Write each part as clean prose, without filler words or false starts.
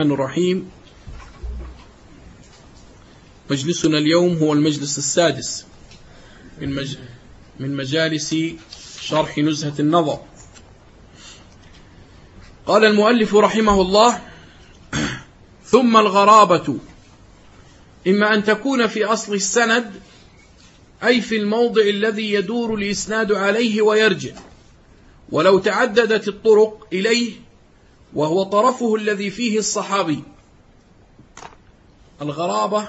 الرحمن الرحيم. مجلسنا اليوم هو المجلس السادس من مجالس شرح نزهة النظر. قال المؤلف رحمه الله: ثم الغرابة إما أن تكون في أصل السند، أي في الموضع الذي يدور الإسناد عليه ويرجع، ولو تعددت الطرق إليه، وهو طرفه الذي فيه الصحابي. الغرابة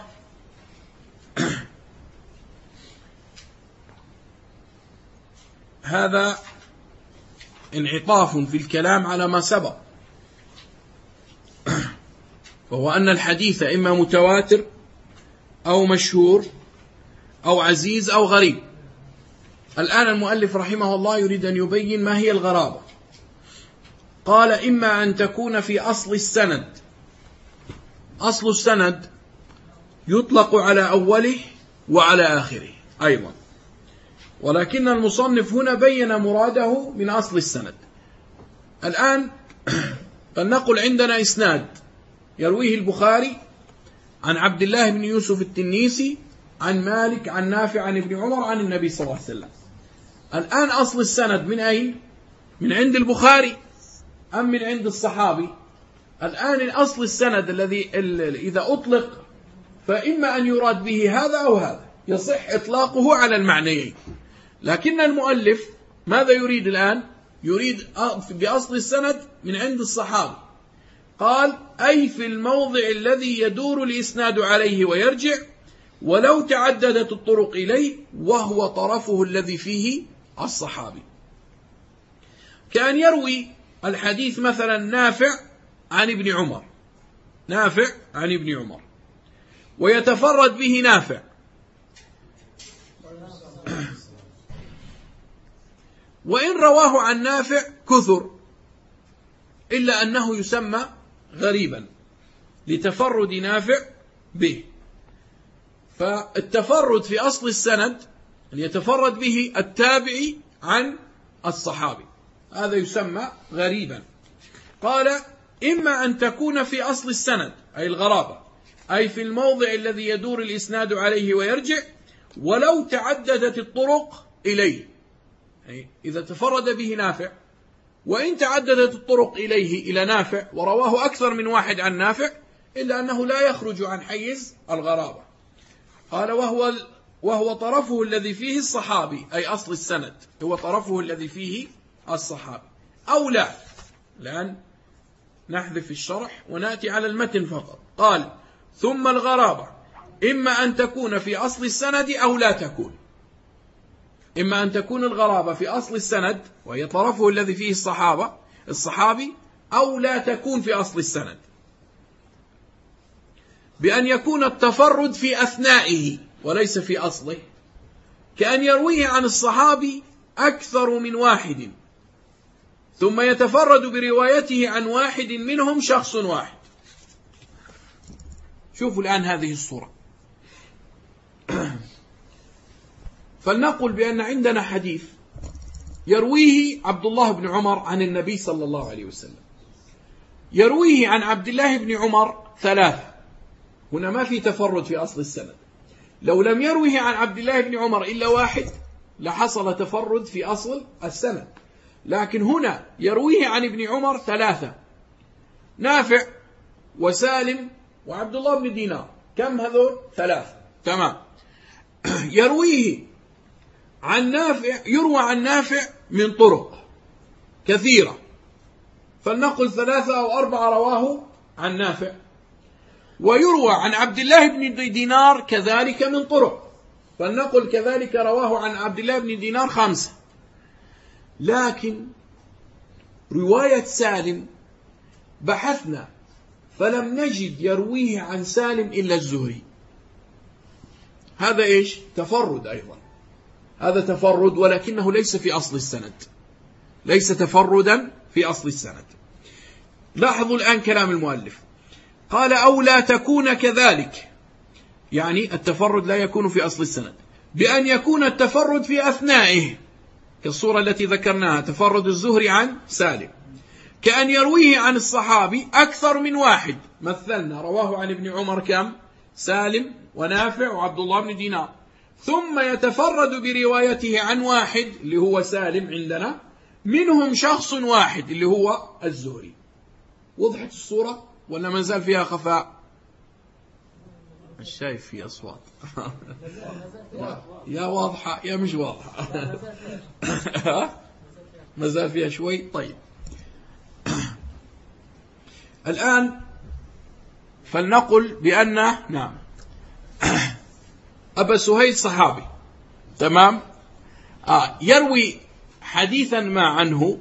هذا انعطاف في الكلام على ما سبق، وهو أن الحديث إما متواتر أو مشهور أو عزيز أو غريب. الآن المؤلف رحمه الله يريد أن يبين ما هي الغرابة. قال: إما أن تكون في أصل السند. أصل السند يطلق على أوله وعلى آخره أيضا، ولكن المصنف هنا بين مراده من أصل السند. الآن فلنقل عندنا إسناد يرويه البخاري عن عبد الله بن يوسف التنيسي عن مالك عن نافع عن ابن عمر عن النبي صلى الله عليه وسلم. الآن أصل السند من أين؟ من عند البخاري أم من عند الصحابي؟ الآن أصل السند الذي إذا أطلق فإما أن يراد به هذا أو هذا، يصح إطلاقه على المعنيين. لكن المؤلف ماذا يريد الآن؟ يريد بأصل السند من عند الصحابي. قال: أي في الموضع الذي يدور الإسناد عليه ويرجع، ولو تعددت الطرق إليه، وهو طرفه الذي فيه الصحابي. كان يروي الحديث مثلا نافع عن ابن عمر، نافع عن ابن عمر، ويتفرد به نافع، وإن رواه عن نافع كثر، إلا أنه يسمى غريبا لتفرد نافع به. فالتفرد في أصل السند أن يتفرد به التابعي عن الصحابي، هذا يسمى غريبا. قال: إما أن تكون في أصل السند، أي الغرابة، أي في الموضع الذي يدور الإسناد عليه ويرجع، ولو تعددت الطرق إليه، أي إذا تفرد به نافع، وإن تعددت الطرق إليه إلى نافع ورواه أكثر من واحد عن نافع، إلا أنه لا يخرج عن حيز الغرابة. قال: وهو طرفه الذي فيه الصحابي، أي أصل السند هو طرفه الذي فيه الصحابي. أو لا، لأن نحذف الشرح ونأتي على المتن فقط. قال: ثم الغرابة إما أن تكون في أصل السند أو لا تكون. إما أن تكون الغرابة في أصل السند وهي طرفه الذي فيه الصحابي، أو لا تكون في أصل السند، بأن يكون التفرد في أثنائه وليس في أصله، كأن يرويه عن الصحابي أكثر من واحد، ثم يتفرد بروايته عن واحد منهم شخص واحد. شوفوا الآن هذه الصورة. فلنقل بأن عندنا حديث يرويه عبد الله بن عمر عن النبي صلى الله عليه وسلم، يرويه عن عبد الله بن عمر ثلاثة، هنا ما في تفرد في أصل السند. لو لم يرويه عن عبد الله بن عمر إلا واحد لحصل تفرد في أصل السند، لكن هنا يرويه عن ابن عمر ثلاثة: نافع وسالم وعبد الله بن دينار. كم هذول؟ ثلاثة. تمام. يروى عن نافع من طرق كثيرة، فلنقل ثلاثة أو أربعة رواه عن نافع. ويروى عن عبد الله بن دينار كذلك من طرق، فلنقل كذلك رواه عن عبد الله بن دينار 5. لكن رواية سالم بحثنا فلم نجد يرويه عن سالم إلا الزهري. هذا إيش؟ تفرد أيضا، هذا تفرد، ولكنه ليس في أصل السند، ليس تفردا في أصل السند. لاحظوا الآن كلام المؤلف. قال: أو لا تكون كذلك، يعني التفرد لا يكون في أصل السند، بأن يكون التفرد في أثنائه، كالصورة التي ذكرناها، تفرد الزهري عن سالم، كأن يرويه عن الصحابي أكثر من واحد. مثلنا رواه عن ابن عمر كم؟ سالم ونافع وعبد الله بن دينار، ثم يتفرد بروايته عن واحد اللي هو سالم عندنا، منهم شخص واحد اللي هو الزهري. وضحت الصورة ولا ما زال فيها خفاء؟ مش شايف في أصوات. يا واضحة يا مش واضحة. ما زال فيها شوي. طيب الآن فلنقل بأن نعم أبا سهيل صحابي، تمام، يروي حديثا ما عنه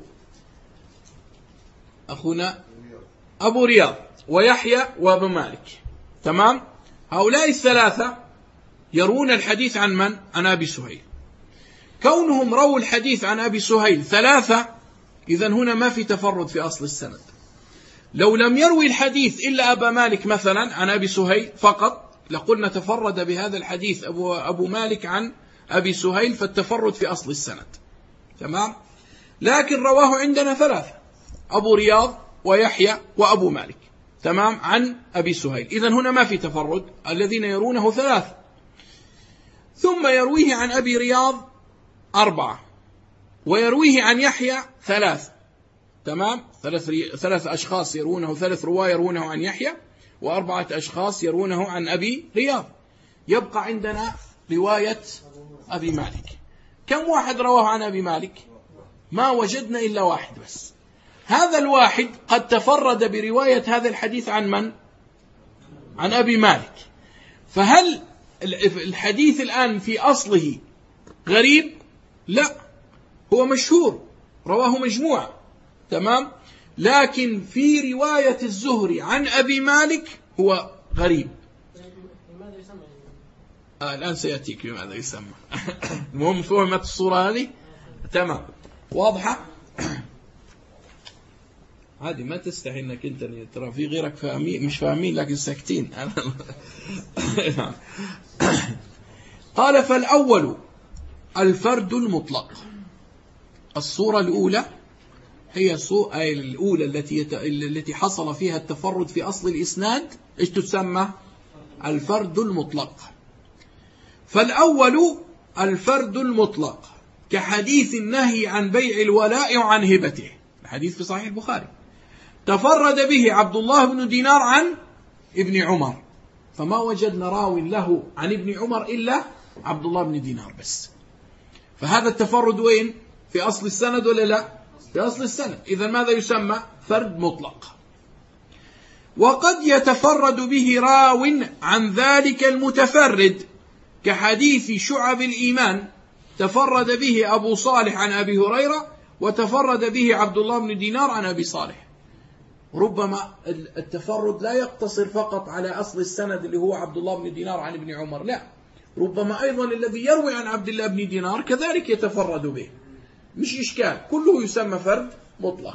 أخونا أبو رياض ويحيى وأبو مالك، تمام. هؤلاء الثلاثة يروون الحديث عن من؟ عن أبي سهيل. كونهم رووا الحديث عن أبي سهيل ثلاثة، إذن هنا ما في تفرد في أصل السند. لو لم يروي الحديث إلا أبا مالك مثلا عن أبي سهيل فقط لقلنا تفرد بهذا الحديث أبو مالك عن أبي سهيل، فالتفرد في أصل السند، تمام. لكن رواه عندنا ثلاثة، أبو رياض ويحيى وأبو مالك، تمام، عن أبي سهيل. إذن هنا ما في تفرد، الذين يرونه ثلاثة. ثم يرويه عن أبي رياض 4، ويرويه عن يحيى 3، تمام. ثلاث أشخاص يرونه، 3 رواة يرونه عن يحيى، و4 أشخاص يرونه عن أبي رياض. يبقى عندنا رواية أبي مالك. كم واحد رواه عن أبي مالك؟ ما وجدنا إلا واحد بس. هذا الواحد قد تفرد برواية هذا الحديث عن من؟ عن أبي مالك. فهل الحديث الآن في أصله غريب؟ لا، هو مشهور، رواه مجموعة، تمام. لكن في رواية الزهري عن أبي مالك هو غريب. الآن سيأتيك بماذا يسمى. المهم فهمت الصورة هذه، تمام، واضحة. عادي ما تستحي انك انت، ترى في غيرك فاهمين مش فاهمين لكن ساكتين. قال فالأول الفرد المطلق. الصورة الأولى هي الأولى التي حصل فيها التفرد في أصل الإسناد، إيش تسمى؟ الفرد المطلق. فالأول الفرد المطلق كحديث النهي عن بيع الولاء وعن هبته، الحديث في صحيح البخاري، تفرد به عبد الله بن دينار عن ابن عمر، فما وجدنا راو له عن ابن عمر إلا عبد الله بن دينار بس. فهذا التفرد وين؟ في أصل السند ولا لا؟ في أصل السند. إذا ماذا يسمى؟ فرد مطلق. وقد يتفرد به راو عن ذلك المتفرد كحديث شعب الإيمان، تفرد به أبو صالح عن أبي هريرة، وتفرد به عبد الله بن دينار عن أبي صالح. ربما التفرد لا يقتصر فقط على أصل السند اللي هو عبد الله بن دينار عن ابن عمر، لا، ربما أيضا الذي يروي عن عبد الله بن دينار كذلك يتفرد به، مش إشكال، كله يسمى فرد مطلق.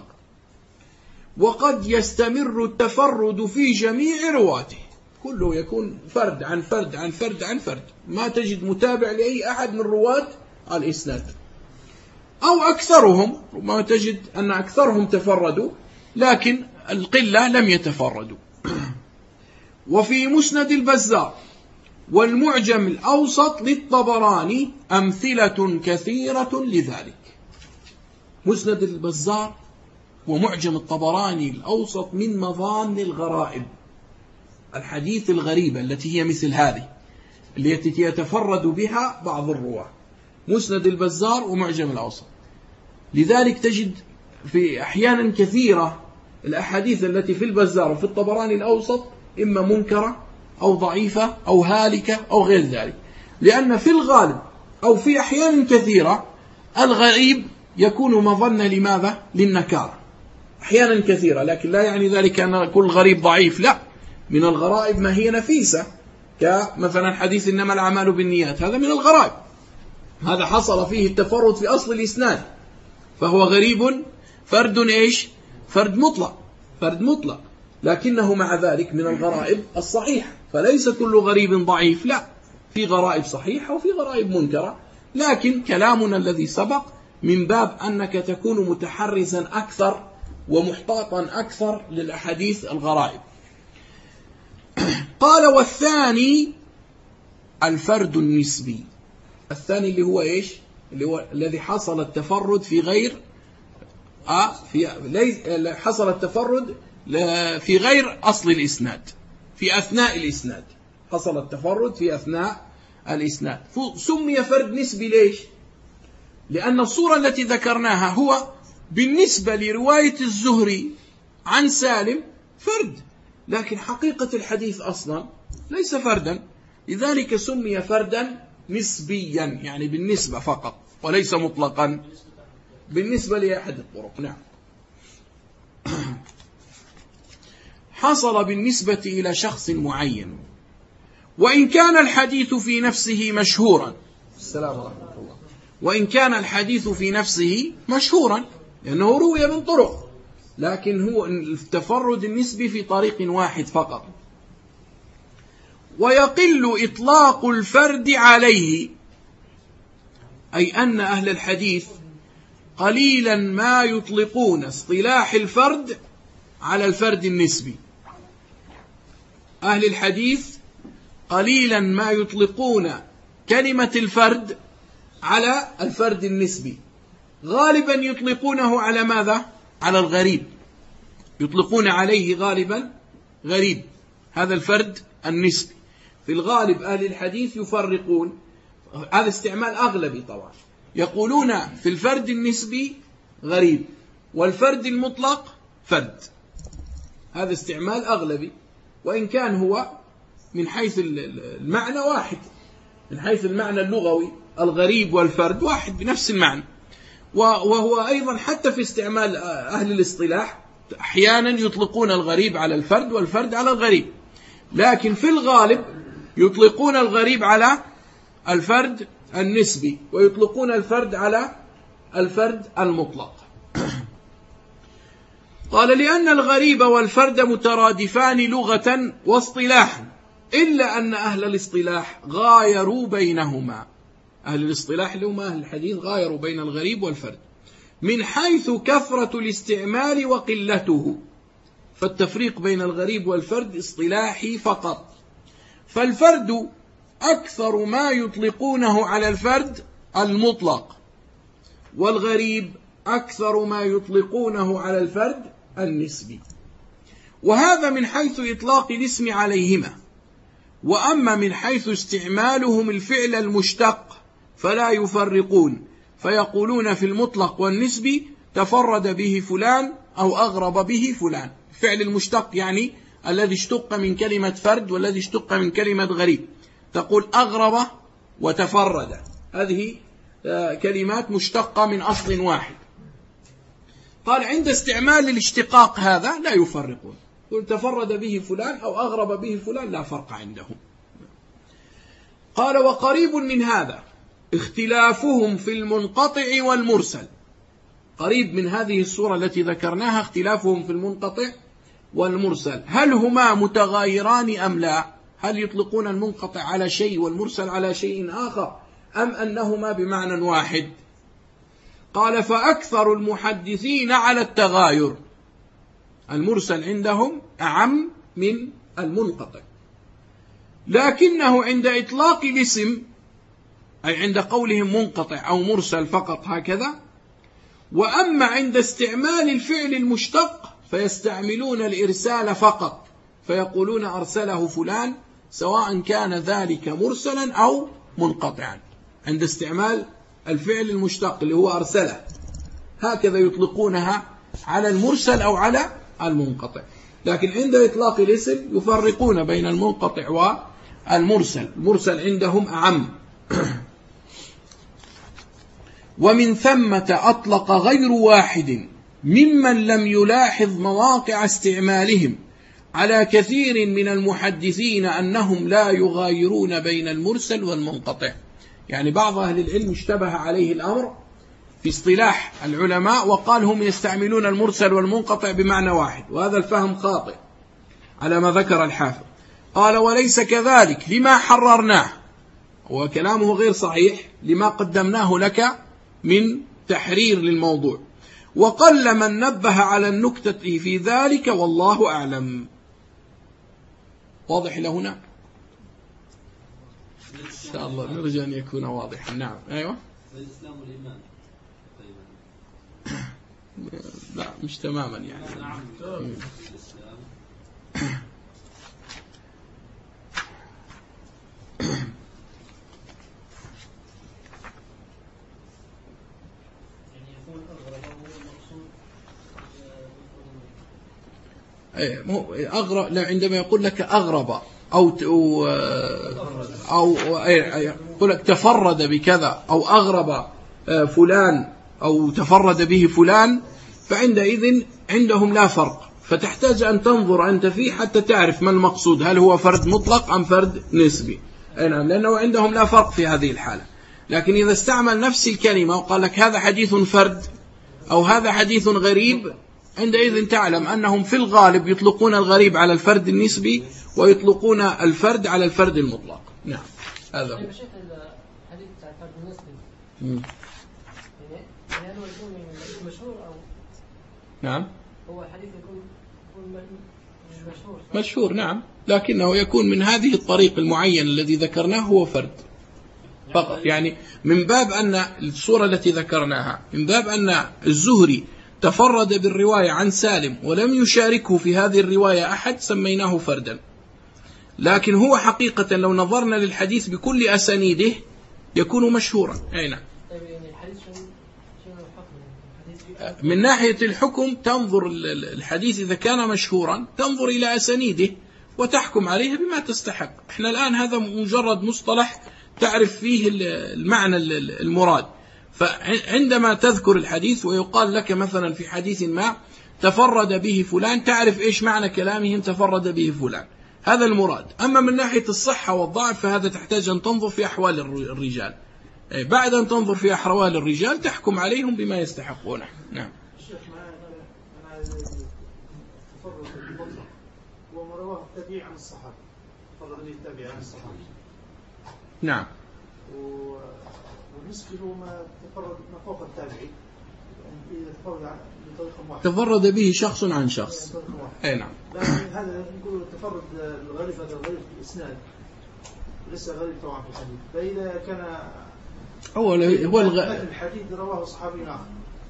وقد يستمر التفرد في جميع رواته، كله يكون فرد عن فرد عن فرد عن فرد، ما تجد متابع لأي أحد من رواة الإسناد، أو أكثرهم، ربما تجد أن أكثرهم تفردوا لكن القلة لم يتفردوا. وفي مسند البزار والمعجم الأوسط للطبراني أمثلة كثيرة لذلك. مسند البزار ومعجم الطبراني الأوسط من مظان الغرائب، الحديث الغريبة التي هي مثل هذه التي يتفرد بها بعض الرواة، مسند البزار ومعجم الأوسط. لذلك تجد في أحيانا كثيرة الأحاديث التي في البزار وفي الطبراني الأوسط إما منكرة أو ضعيفة أو هالكة أو غير ذلك، لأن في الغالب أو في أحيان كثيرة الغريب يكون مظنة لماذا؟ للنكارة أحيانا كثيرة، لكن لا يعني ذلك أن كل غريب ضعيف، لا، من الغرائب ما هي نفيسة، كمثلا حديث إنما الأعمال بالنيات، هذا من الغرائب، هذا حصل فيه التفرد في أصل الإسناد، فهو غريب فرد إيش؟ فرد مطلق، فرد مطلق، لكنه مع ذلك من الغرائب الصحيحة، فليس كل غريب ضعيف، لا، في غرائب صحيحة وفي غرائب منكرة. لكن كلامنا الذي سبق من باب أنك تكون متحرزا أكثر ومحتاطا أكثر للأحاديث الغرائب. قال والثاني الفرد النسبي. الثاني اللي هو إيش؟ اللي هو الذي حصل التفرد في غير حصل التفرد في غير أصل الإسناد، في أثناء الإسناد حصل التفرد في أثناء الإسناد، سمي فرد نسبي. ليش؟ لأن الصورة التي ذكرناها هو بالنسبة لرواية الزهري عن سالم فرد، لكن حقيقة الحديث أصلا ليس فردا، لذلك سمي فردا نسبيا، يعني بالنسبة فقط وليس مطلقا بالنسبة لأحد الطرق. نعم. حصل بالنسبة إلى شخص معين، وإن كان الحديث في نفسه مشهورا. السلام ورحمة الله. وإن كان الحديث في نفسه مشهورا لأنه روي من طرق، لكن هو التفرد النسبي في طريق واحد فقط. ويقل إطلاق الفرد عليه، أي أن أهل الحديث قليلا ما يطلقون اصطلاح الفرد على الفرد النسبي. أهل الحديث قليلا ما يطلقون كلمة الفرد على الفرد النسبي، غالبا يطلقونه على ماذا؟ على الغريب، يطلقون عليه غالبا غريب، هذا الفرد النسبي. في الغالب أهل الحديث يفرقون، هذا استعمال أغلبي طبعا، يقولون في الفرد النسبي غريب والفرد المطلق فرد، هذا استعمال أغلبي، وإن كان هو من حيث المعنى واحد، من حيث المعنى اللغوي الغريب والفرد واحد بنفس المعنى. وهو أيضا حتى في استعمال أهل الاصطلاح أحيانا يطلقون الغريب على الفرد والفرد على الغريب، لكن في الغالب يطلقون الغريب على الفرد النسبي ويطلقون الفرد على الفرد المطلق. قال لأن الغريب والفرد مترادفان لغة واصطلاحا، إلا أن أهل الاصطلاح غايروا بينهما. أهل الاصطلاح اللي هم أهل الحديث غايروا بين الغريب والفرد من حيث كثرة الاستعمال وقلته، فالتفريق بين الغريب والفرد اصطلاحي فقط. فالفرد أكثر ما يطلقونه على الفرد المطلق، والغريب أكثر ما يطلقونه على الفرد النسبي، وهذا من حيث إطلاق الاسم عليهما. وأما من حيث استعمالهم الفعل المشتق فلا يفرقون، فيقولون في المطلق والنسبي تفرد به فلان أو أغرب به فلان. الفعل المشتق يعني الذي اشتق من كلمة فرد والذي اشتق من كلمة غريب، تقول أغرب وتفرد، هذه كلمات مشتقة من أصل واحد. قال عند استعمال الاشتقاق هذا لا يفرقون، قل تفرد به فلان أو أغرب به فلان لا فرق عندهم. قال وقريب من هذا اختلافهم في المنقطع والمرسل. قريب من هذه الصورة التي ذكرناها اختلافهم في المنقطع والمرسل، هل هما متغايران أم لا؟ هل يطلقون المنقطع على شيء والمرسل على شيء آخر، أم أنهما بمعنى واحد؟ قال فأكثر المحدثين على التغاير، المرسل عندهم أعم من المنقطع، لكنه عند إطلاق الاسم، أي عند قولهم منقطع أو مرسل فقط هكذا، وأما عند استعمال الفعل المشتق فيستعملون الإرسال فقط، فيقولون أرسله فلان سواء كان ذلك مرسلا أو منقطعا، عند استعمال الفعل المشتق اللي هو أرسله، هكذا يطلقونها على المرسل أو على المنقطع. لكن عند إطلاق الاسم يفرقون بين المنقطع والمرسل، المرسل عندهم أعم. ومن ثمة أطلق غير واحد ممن لم يلاحظ مواقع استعمالهم على كثير من المحدثين أنهم لا يغايرون بين المرسل والمنقطع. يعني بعض أهل العلم اشتبه عليه الأمر في اصطلاح العلماء وقال هم يستعملون المرسل والمنقطع بمعنى واحد، وهذا الفهم خاطئ على ما ذكر الحافظ. قال وليس كذلك لما حررناه، وكلامه غير صحيح لما قدمناه لك من تحرير للموضوع. وقل من نبه على النكتة في ذلك والله أعلم. واضح لهنا؟ إن شاء الله نرجو أن يكون واضحا. نعم. أيوة. الإسلام والإيمان. لا مش تماما يعني. نعم. أغرب عندما يقول لك أغرب أو يقول لك تفرد بكذا أو أغرب فلان أو تفرد به فلان، فعندئذ عندهم لا فرق، فتحتاج أن تنظر أنت فيه حتى تعرف ما المقصود، هل هو فرد مطلق أم فرد نسبي. نعم، لأنه عندهم لا فرق في هذه الحالة. لكن إذا استعمل نفس الكلمة وقال لك هذا حديث فرد أو هذا حديث غريب، عندئذ تعلم أنهم في الغالب يطلقون الغريب على الفرد النسبي ويطلقون الفرد على الفرد المطلق. نعم، هذا هو. الحديث بتاع الفرد النسبي يعني هل هو يكون مشهور أو نعم، هو الحديث يكون مشهور مشهور نعم، لكنه يكون من هذه الطريق المعين الذي ذكرناه هو فرد فقط. يعني من باب أن الصورة التي ذكرناها، من باب أن الزهري تفرد بالرواية عن سالم ولم يشاركه في هذه الرواية أحد، سميناه فردا. لكن هو حقيقة لو نظرنا للحديث بكل أسانيده يكون مشهورا. أي نعم. من ناحية الحكم تنظر الحديث إذا كان مشهورا تنظر إلى أسانيده وتحكم عليه بما تستحق. احنا الآن هذا مجرد مصطلح تعرف فيه المعنى المراد. فعندما تذكر الحديث ويقال لك مثلا في حديث ما تفرد به فلان، تعرف إيش معنى كلامهم تفرد به فلان، هذا المراد. أما من ناحية الصحة والضعف فهذا تحتاج أن تنظر في أحوال الرجال. بعد أن تنظر في أحوال الرجال تحكم عليهم بما يستحقونه. نعم. الشيخ أنا تفرد المطلق ومرواه التابعي عن الصحابة، تفرد التابعي عن الصحابة. نعم. والنسبي هو ما تفرد ما فوق التابعي، يعني إذا تفرد بطريقة واحدة تفرد به شخص عن شخص. أي نعم. لكن هذا نقول التفرد الغريب، هذا الغريب في الإسناد لسه غريب طبعا في الحديث. فإذا كان هو الحديث رواه صحابي آخر،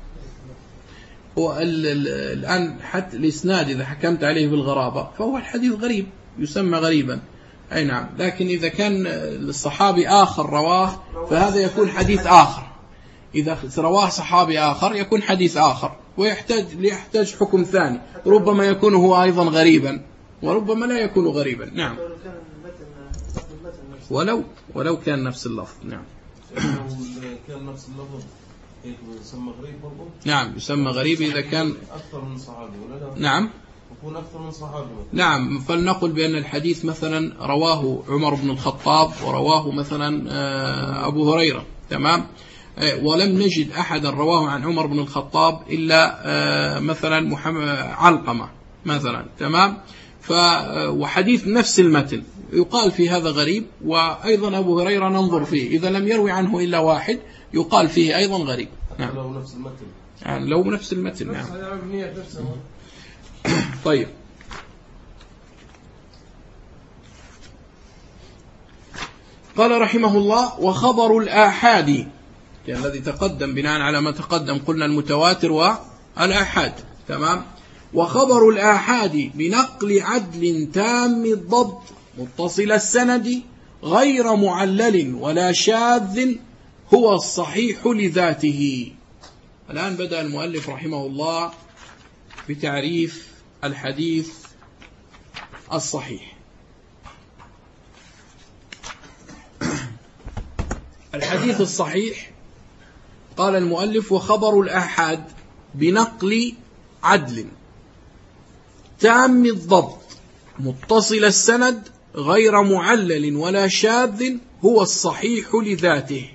هو الآن حتى الإسناد إذا حكمت عليه بالغرابة فهو الحديث غريب يسمى غريبا. أي نعم. لكن إذا كان الصحابي آخر رواه فهذا يكون حديث آخر. إذا رواه صحابي آخر يكون حديث آخر ويحتاج حكم ثاني، ربما يكون هو أيضا غريبا وربما لا يكون غريبا. نعم. ولو كان نفس اللفظ. نعم. كان نفس اللفظ يسمى غريب برضه؟ نعم يسمى غريب إذا كان أكثر من صحابي ولا لا؟ نعم يكون أكثر من صحابي. نعم. فلنقل بأن الحديث مثلا رواه عمر بن الخطاب ورواه مثلا أبو هريرة، تمام، ولم نجد أحدا رواه عن عمر بن الخطاب إلا مثلا محمد علقمة مثلا، تمام. وحديث نفس المتن يقال في هذا غريب. وأيضا أبو هريرة ننظر فيه إذا لم يروي عنه إلا واحد يقال فيه أيضا غريب. نعم. لو نفس المتن. يعني لو نفس المتن. نعم. طيب. قال رحمه الله: وخبر الآحاد، يعني الذي تقدم بناء على ما تقدم قلنا المتواتر والآحاد، تمام. وخبر الآحاد بنقل عدل تام الضبط متصل السند غير معلل ولا شاذ هو الصحيح لذاته. الآن بدأ المؤلف رحمه الله بتعريف الحديث الصحيح. الحديث الصحيح قال المؤلف: وخبر الآحاد بنقل عدل تام الضبط متصل السند غير معلل ولا شاذ هو الصحيح لذاته.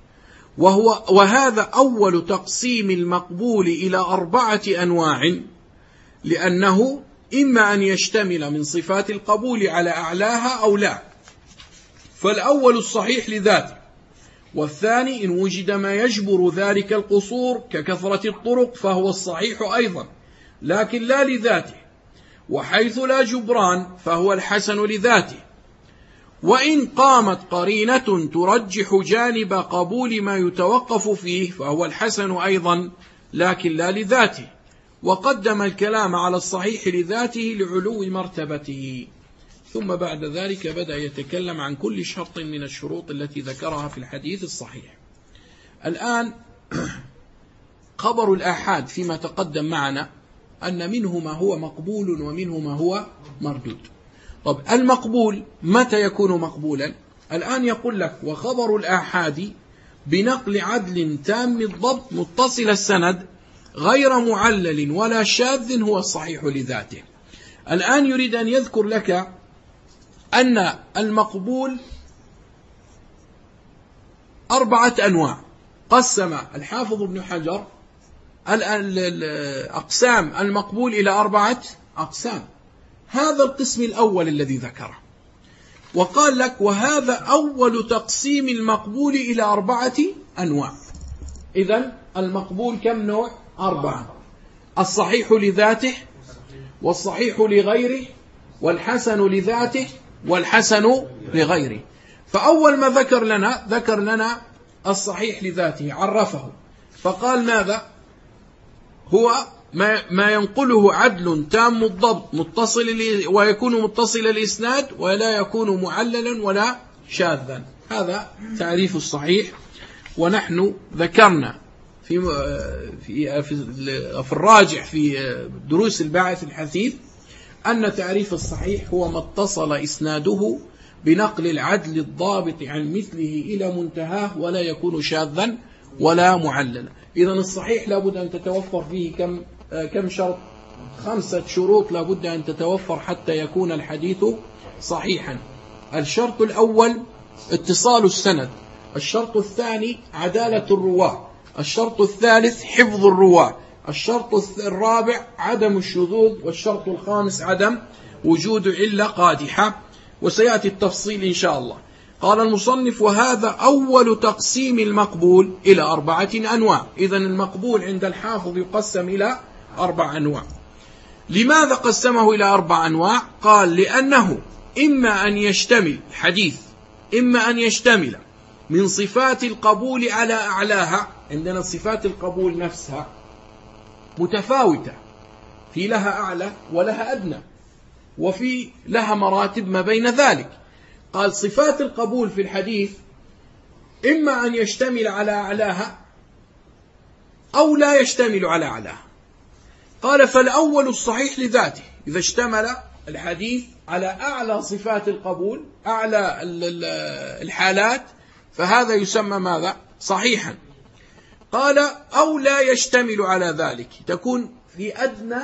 وهذا أول تقسيم المقبول إلى 4 أنواع، لأنه إما أن يشتمل من صفات القبول على أعلاها أو لا. فالأول الصحيح لذاته، والثاني إن وجد ما يجبر ذلك القصور ككثرة الطرق فهو الصحيح أيضا لكن لا لذاته، وحيث لا جبران فهو الحسن لذاته. وإن قامت قرينة ترجح جانب قبول ما يتوقف فيه فهو الحسن أيضا لكن لا لذاته، وقدم الكلام على الصحيح لذاته لعلو مرتبته. ثم بعد ذلك بدأ يتكلم عن كل شرط من الشروط التي ذكرها في الحديث الصحيح. الآن خبر الآحاد فيما تقدم معنا أن منه ما هو مقبول ومنه ما هو مردود. طب المقبول متى يكون مقبولا؟ الآن يقول لك وخبر الآحاد بنقل عدل تام الضبط متصل السند غير معلل ولا شاذ هو الصحيح لذاته. الآن يريد أن يذكر لك أن المقبول 4 أنواع. قسم الحافظ ابن حجر أقسام المقبول إلى 4 أقسام. هذا القسم الأول الذي ذكره، وقال لك وهذا أول تقسيم المقبول إلى 4 أنواع. إذن المقبول كم نوع؟ 4. الصحيح لذاته، والصحيح لغيره، والحسن لذاته، والحسن لغيره. فأول ما ذكر لنا الصحيح لذاته، عرفه فقال ماذا؟ هو ما ينقله عدل تام الضبط متصل ويكون متصل الإسناد ولا يكون معللا ولا شاذا. هذا تعريف الصحيح. ونحن ذكرنا في الراجع في دروس الباعث الحثيث أن تعريف الصحيح هو ما اتصل إسناده بنقل العدل الضابط عن مثله إلى منتهاه ولا يكون شاذا ولا معللا. إذن الصحيح لابد أن تتوفر فيه كم شرط؟ 5 شروط لابد أن تتوفر حتى يكون الحديث صحيحا. الشرط الأول اتصال السند، الشرط الثاني عدالة الرواة، الشرط الثالث حفظ الرواة، الشرط الرابع عدم الشذوذ، والشرط الخامس عدم وجود علة قادحة، وسيأتي التفصيل إن شاء الله. قال المصنف وهذا أول تقسيم المقبول إلى 4 أنواع. إذن المقبول عند الحافظ يقسم إلى 4 أنواع. لماذا قسمه إلى 4 أنواع؟ قال لأنه إما أن يشتمل حديث إما أن يشتمل من صفات القبول على أعلاها. عندنا صفات القبول نفسها متفاوتة، في لها أعلى ولها أدنى، وفي لها مراتب ما بين ذلك. قال صفات القبول في الحديث إما أن يشتمل على أعلاها أو لا يشتمل على أعلاها. قال فالأول الصحيح لذاته، إذا اشتمل الحديث على أعلى صفات القبول أعلى الحالات فهذا يسمى ماذا؟ صحيحا. قال أو لا يشتمل على ذلك، تكون في أدنى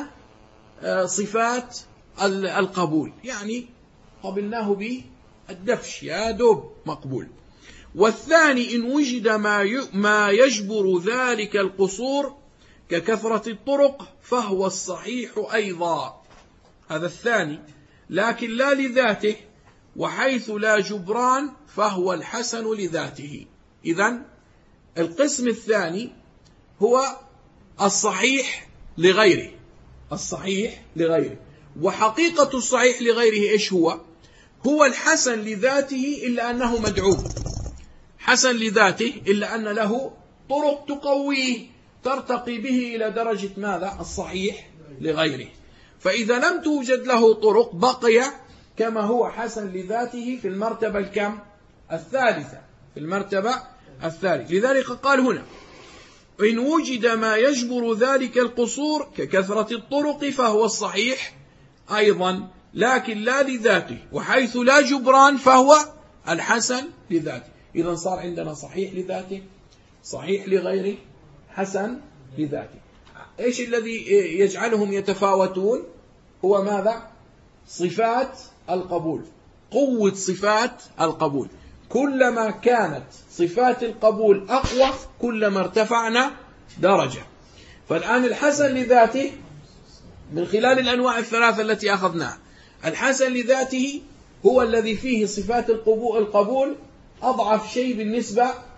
صفات القبول، يعني قبلناه بالدفش يا دوب مقبول. والثاني إن وجد ما يجبر ذلك القصور ككثرة الطرق فهو الصحيح أيضا. هذا الثاني لكن لا لذاته، وحيث لا جبران فهو الحسن لذاته. إذن القسم الثاني هو الصحيح لغيره، الصحيح لغيره. وحقيقة الصحيح لغيره إيش هو؟ هو الحسن لذاته إلا أنه مدعوم، حسن لذاته إلا أن له طرق تقويه ترتقي به إلى درجة ماذا؟ الصحيح لغيره. فإذا لم توجد له طرق بقي كما هو حسن لذاته في المرتبة الكم؟ الثالثة، في المرتبة الثالثة. لذلك قال هنا إن وجد ما يجبر ذلك القصور ككثرة الطرق فهو الصحيح أيضا لكن لا لذاته، وحيث لا جبران فهو الحسن لذاته. إذن صار عندنا صحيح لذاته، صحيح لغيره، حسن لذاته. إيش الذي يجعلهم يتفاوتون؟ هو ماذا؟ صفات القبول، قوة صفات القبول. كلما كانت صفات القبول أقوى كلما ارتفعنا درجة. فالآن الحسن لذاته من خلال الأنواع الثلاثة التي أخذناها، الحسن لذاته هو الذي فيه صفات القبول أضعف شيء بالنسبة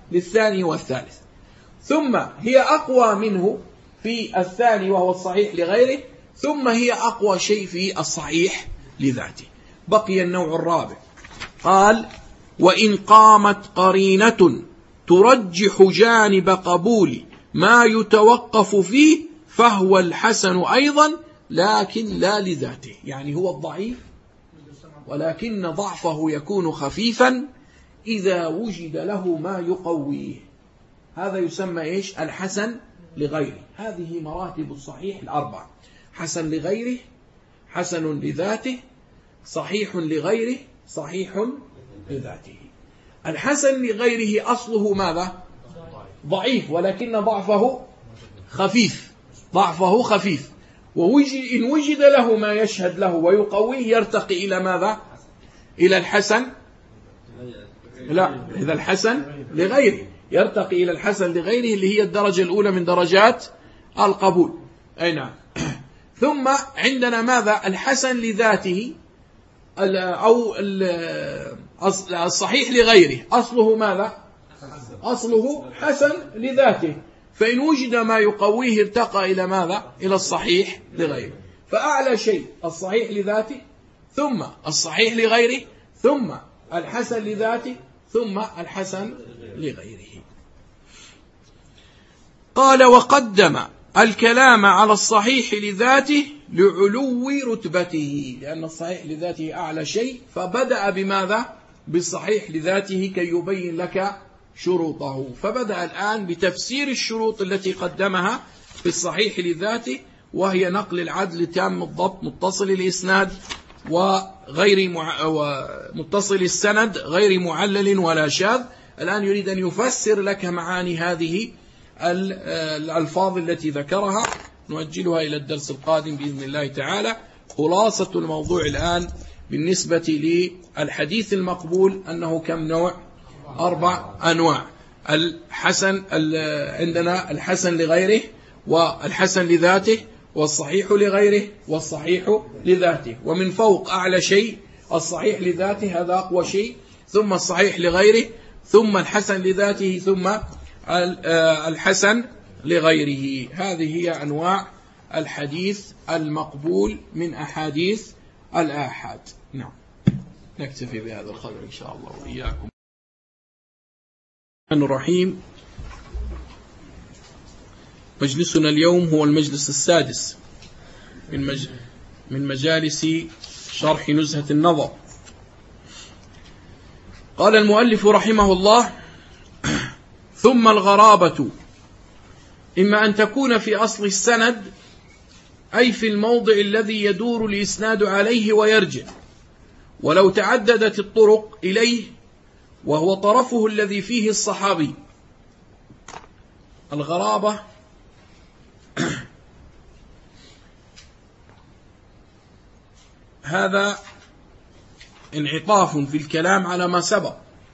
للثاني والثالث، ثم هي أقوى منه في الثاني وهو الصحيح لغيره، ثم هي أقوى شيء في الصحيح لذاته. بقي النوع الرابع، قال: وإن قامت قرينة ترجح جانب قبول ما يتوقف فيه فهو الحسن أيضا لكن لا لذاته. يعني هو الضعيف ولكن ضعفه يكون خفيفا إذا وجد له ما يقويه. هذا يسمى إيش؟ الحسن لغيره. هذه مراتب الصحيح الأربعة: حسن لغيره، حسن لذاته، صحيح لغيره، صحيح لذاته. الحسن لغيره أصله ماذا؟ ضعيف ولكن ضعفه خفيف، ضعفه خفيف، وإن وجد له ما يشهد له ويقويه يرتقي إلى ماذا؟ إلى الحسن، لا، إذا الحسن لغيره يرتقي إلى الحسن لغيره اللي هي الدرجة الأولى من درجات القبول. أي نعم. ثم عندنا ماذا؟ الحسن لذاته أو الصحيح لغيره أصله ماذا؟ أصله حسن لذاته، فإن وجد ما يقويه ارتقى إلى ماذا؟ إلى الصحيح لغيره. فأعلى شيء الصحيح لذاته، ثم الصحيح لغيره، ثم الحسن لذاته، ثم الحسن لغيره. قال: وقدم الكلام على الصحيح لذاته لعلو رتبته، لأن الصحيح لذاته أعلى شيء، فبدأ بماذا؟ بالصحيح لذاته كي يبين لك شروطه. فبدأ الآن بتفسير الشروط التي قدمها في الصحيح لذاته، وهي نقل العدل تام الضبط متصل الإسناد وغير متصل السند غير معلل ولا شاذ. الآن يريد أن يفسر لك معاني هذه الألفاظ التي ذكرها، نؤجلها إلى الدرس القادم بإذن الله تعالى. خلاصة الموضوع الآن بالنسبة للحديث المقبول أنه كم نوع؟ 4 أنواع. الحسن عندنا الحسن لغيره، والحسن لذاته، والصحيح لغيره، والصحيح لذاته. ومن فوق أعلى شيء الصحيح لذاته، هذا أقوى شيء، ثم الصحيح لغيره، ثم الحسن لذاته، ثم الحسن لغيره. هذه هي أنواع الحديث المقبول من أحاديث الآحاد. نعم، نكتفي بهذا القدر إن شاء الله وإياكم. الرحمن الرحيم. مجلسنا اليوم هو المجلس السادس من مجالس شرح نزهة النظر. قال المؤلف رحمه الله: ثم الغرابة إما أن تكون في أصل السند، أي في الموضع الذي يدور الإسناد عليه ويرجع، ولو تعددت الطرق إليه، وهو طرفه الذي فيه الصحابي. الغرابة هذا انعطاف في الكلام على ما سبق،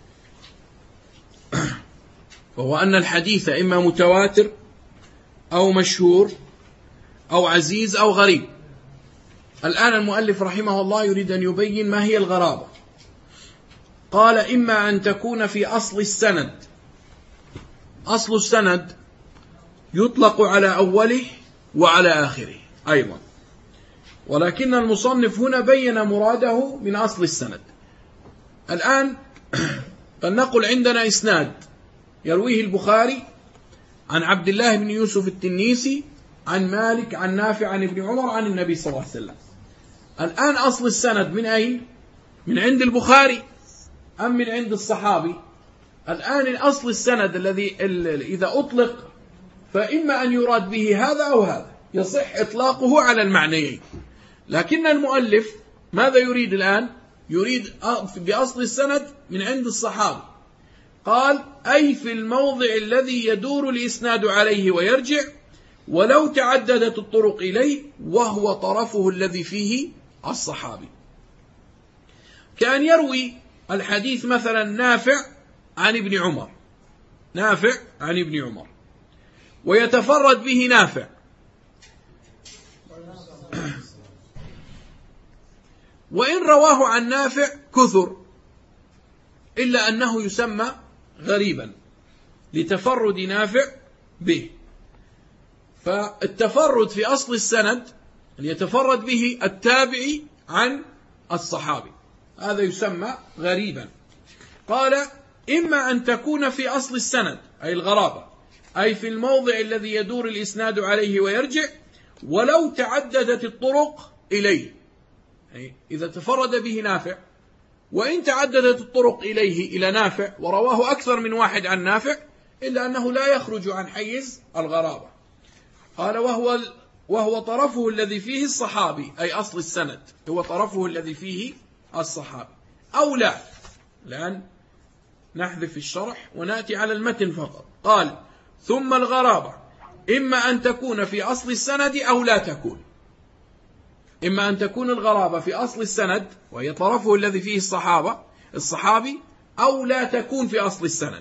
وهو أن الحديث إما متواتر أو مشهور أو عزيز أو غريب. الآن المؤلف رحمه الله يريد أن يبين ما هي الغرابة. قال: إما أن تكون في أصل السند. أصل السند يطلق على أوله وعلى آخره أيضا، ولكن المصنف هنا بين مراده من أصل السند. الآن فلنقل عندنا إسناد يرويه البخاري عن عبد الله بن يوسف التنيسي عن مالك عن نافع عن ابن عمر عن النبي صلى الله عليه وسلم. الآن أصل السند من أين؟ من عند البخاري أم من عند الصحابي؟ الآن الأصل السند الذي إذا أطلق فإما أن يراد به هذا أو هذا، يصح إطلاقه على المعنيين. لكن المؤلف ماذا يريد الآن؟ يريد بأصل السند من عند الصحابي. قال: أي في الموضع الذي يدور الإسناد عليه ويرجع، ولو تعددت الطرق إليه، وهو طرفه الذي فيه الصحابي. كان يروي الحديث مثلا نافع عن ابن عمر، نافع عن ابن عمر، ويتفرد به نافع، وإن رواه عن نافع كثر، إلا أنه يسمى غريبا. لتفرد نافع به. فالتفرد في أصل السند أن يتفرد به التابعي عن الصحابي، هذا يسمى غريبا. قال إما أن تكون في أصل السند أي الغرابة، أي في الموضع الذي يدور الإسناد عليه ويرجع، ولو تعددت الطرق إليه، يعني إذا تفرد به نافع وإن تعددت الطرق إليه إلى نافع ورواه أكثر من واحد عن نافع، إلا أنه لا يخرج عن حيز الغرابة. قال وهو طرفه الذي فيه الصحابي، أي أصل السند هو طرفه الذي فيه الصحابي، أو لا، لأن نحذف الشرح ونأتي على المتن فقط. قال ثم الغرابة إما أن تكون في أصل السند أو لا تكون. إما أن تكون الغرابة في أصل السند وهي طرفه الذي فيه الصحابي، أو لا تكون في أصل السند،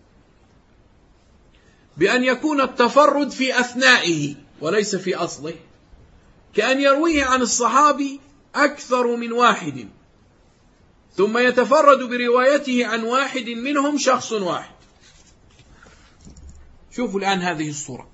بأن يكون التفرد في أثنائه وليس في أصله، كأن يرويه عن الصحابي أكثر من واحد ثم يتفرد بروايته عن واحد منهم شخص واحد. شوفوا الآن هذه الصورة.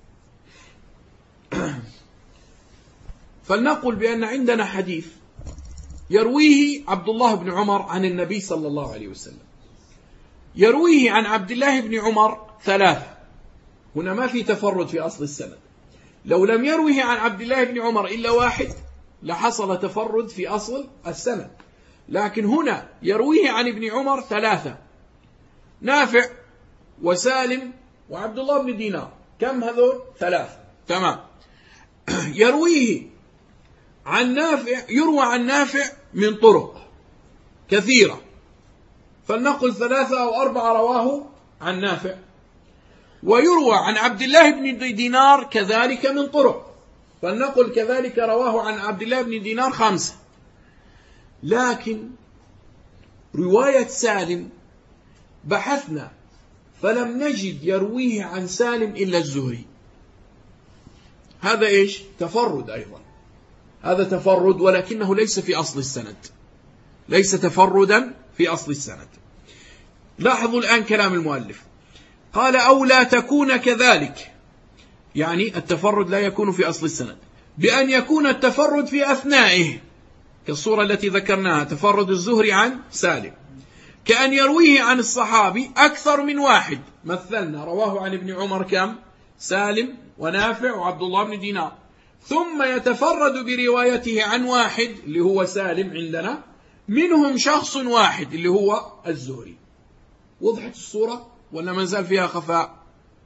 فلنقل بأن عندنا حديث يرويه عبد الله بن عمر عن النبي صلى الله عليه وسلم، يرويه عن عبد الله بن عمر 3، هنا ما في تفرد في أصل السند. لو لم يرويه عن عبد الله بن عمر إلا واحد لحصل تفرد في أصل السند، لكن هنا يرويه عن ابن عمر 3، نافع وسالم وعبد الله بن دينار. كم هذول؟ 3. تمام. يرويه عن نافع، يروى عن نافع من طرق كثيرة، فلنقل 3 أو 4 رواه عن نافع. ويروى عن عبد الله بن دينار كذلك من طرق، فلنقل كذلك رواه عن عبد الله بن دينار 5. لكن رواية سالم بحثنا فلم نجد يرويه عن سالم إلا الزهري. هذا إيش؟ تفرد أيضا، هذا تفرد ولكنه ليس في أصل السند، ليس تفردا في أصل السند. لاحظوا الآن كلام المؤلف، قال أو لا تكون كذلك، يعني التفرد لا يكون في أصل السند، بأن يكون التفرد في أثنائه، كالصورة التي ذكرناها تفرد الزهري عن سالم، كأن يرويه عن الصحابي أكثر من واحد. مثلنا رواه عن ابن عمر كم؟ سالم ونافع وعبد الله بن دينار، ثم يتفرد بروايته عن واحد اللي هو سالم عندنا، منهم شخص واحد اللي هو الزهري. وضحت الصورة ولا ما زال فيها خفاء؟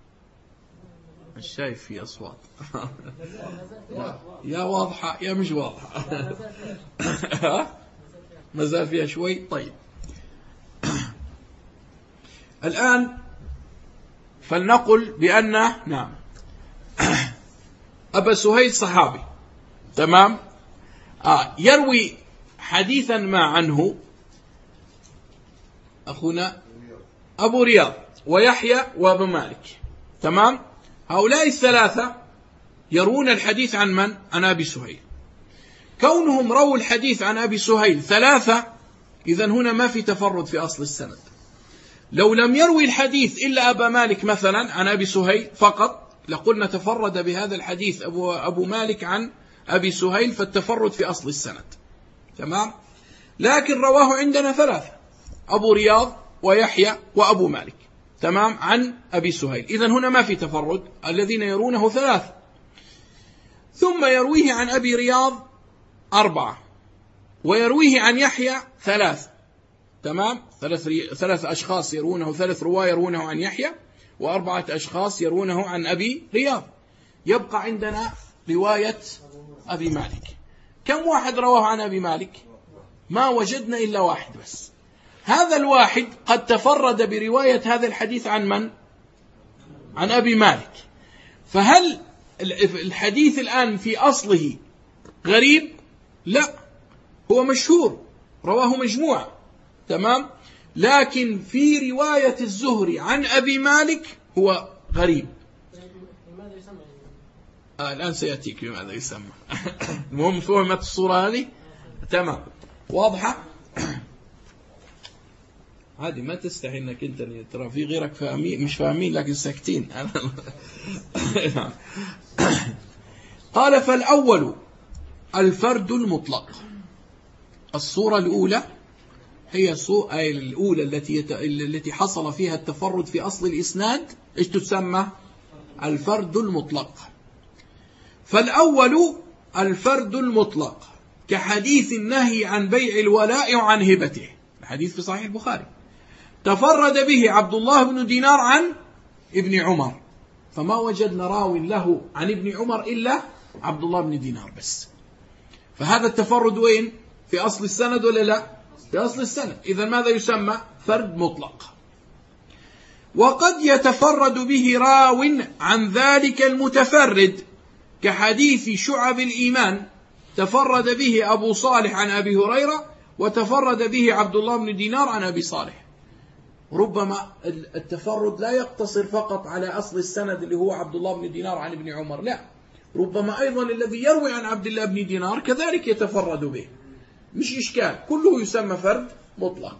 مش شايف في أصوات. يا واضحة يا مش واضحة. ما زال فيها شوي. طيب الآن فلنقل بأن نعم أبا سهيل صحابي، تمام، يروي حديثا ما عنه أخونا أبو رياض ويحيى وأبو مالك، تمام. هؤلاء الثلاثة يروون الحديث عن من؟ عن أبي سهيل. كونهم رووا الحديث عن أبي سهيل 3، إذن هنا ما في تفرد في أصل السند. لو لم يروي الحديث إلا أبا مالك مثلا عن أبي سهيل فقط لقلنا تفرد بهذا الحديث أبو مالك عن أبي سهيل، فالتفرد في أصل السند، تمام. لكن رواه عندنا 3، أبو رياض ويحيى وأبو مالك، تمام، عن أبي سهيل، إذن هنا ما في تفرد، الذين يرونه 3. ثم يرويه عن أبي رياض 4، ويرويه عن يحيى 3، تمام. 3 أشخاص يرونه، 3 رواة يرونه عن يحيى، و4 أشخاص يرونه عن أبي رياض. يبقى عندنا رواية أبي مالك. كم واحد رواه عن أبي مالك؟ ما وجدنا إلا واحد بس. هذا الواحد قد تفرد برواية هذا الحديث عن من؟ عن أبي مالك. فهل الحديث الآن في أصله غريب؟ لا، هو مشهور، رواه مجموعة، تمام. لكن في رواية الزهري عن أبي مالك هو غريب. لماذا يسمى؟ الآن سيأتيك بماذا يسمى. المهم فهمت الصورة هذه؟ تمام، واضحة. عادي ما تستحي انك انت، ترى في غيرك فاهمين مش فاهمين لكن ساكتين. قال فالأول الفرد المطلق. الصورة الأولى هي الأولى التي حصل فيها التفرد في أصل الإسناد، إيش تسمى؟ الفرد المطلق. فالأول الفرد المطلق كحديث النهي عن بيع الولاء وعن هبته، الحديث في صحيح البخاري، تفرد به عبد الله بن دينار عن ابن عمر، فما وجدنا راو له عن ابن عمر إلا عبد الله بن دينار بس. فهذا التفرد وين؟ في أصل السند ولا لا؟ في أصل السند. إذا ماذا يسمى؟ فرد مطلق. وقد يتفرد به راو عن ذلك المتفرد كحديث شعب الإيمان، تفرد به أبو صالح عن أبي هريرة، وتفرد به عبد الله بن دينار عن أبي صالح. ربما التفرد لا يقتصر فقط على أصل السند اللي هو عبد الله بن دينار عن ابن عمر، لا، ربما أيضا الذي يروي عن عبد الله بن دينار كذلك يتفرد به، مش إشكال، كله يسمى فرد مطلق.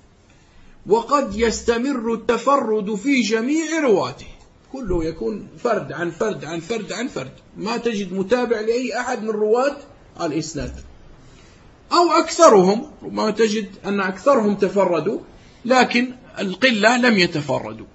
وقد يستمر التفرد في جميع رواته، كله يكون فرد عن فرد عن فرد عن فرد، ما تجد متابع لأي أحد من رواة الإسناد، أو أكثرهم، ربما تجد أن أكثرهم تفردوا لكن القلة لم يتفردوا.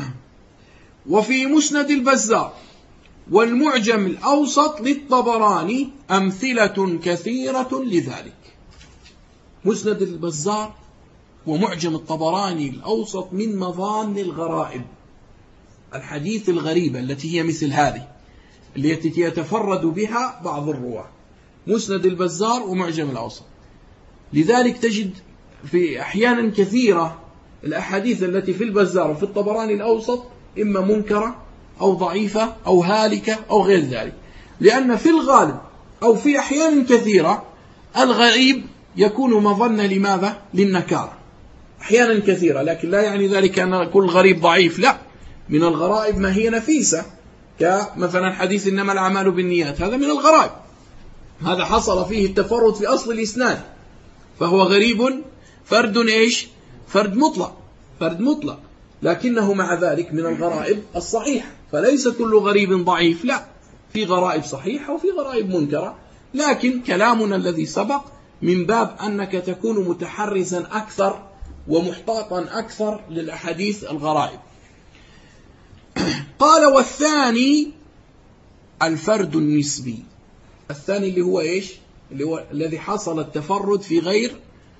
وفي مسند البزار والمعجم الأوسط للطبراني أمثلة كثيرة لذلك. مسند البزار ومعجم الطبراني الأوسط من مظان الغرائب، الحديث الغريبة التي هي مثل هذه التي يتفرد بها بعض الرواة، مسند البزار ومعجم الأوسط. لذلك تجد في أحيانا كثيرة الأحاديث التي في البزار وفي الطبراني الأوسط إما منكرة أو ضعيفة أو هالكة أو غير ذلك، لأن في الغالب أو في أحيان كثيرة الغريب يكون مظنة لماذا؟ للنكارة أحيانا كثيرة، لكن لا يعني ذلك أن كل غريب ضعيف، لا، من الغرائب ما هي نفيسة، كمثلا حديث إنما الأعمال بالنيات، هذا من الغرائب، هذا حصل فيه التفرد في أصل الإسناد، فهو غريب فرد إيش؟ فرد مطلق، فرد مطلق، لكنه مع ذلك من الغرائب الصحيحة، فليس كل غريب ضعيف، لا، في غرائب صحيحة وفي غرائب منكرة، لكن كلامنا الذي سبق من باب أنك تكون متحرزا أكثر ومحتاطا أكثر للأحاديث الغرائب. قال والثاني الفرد النسبي. الثاني اللي هو إيش؟ اللي هو الذي حصل التفرد في غير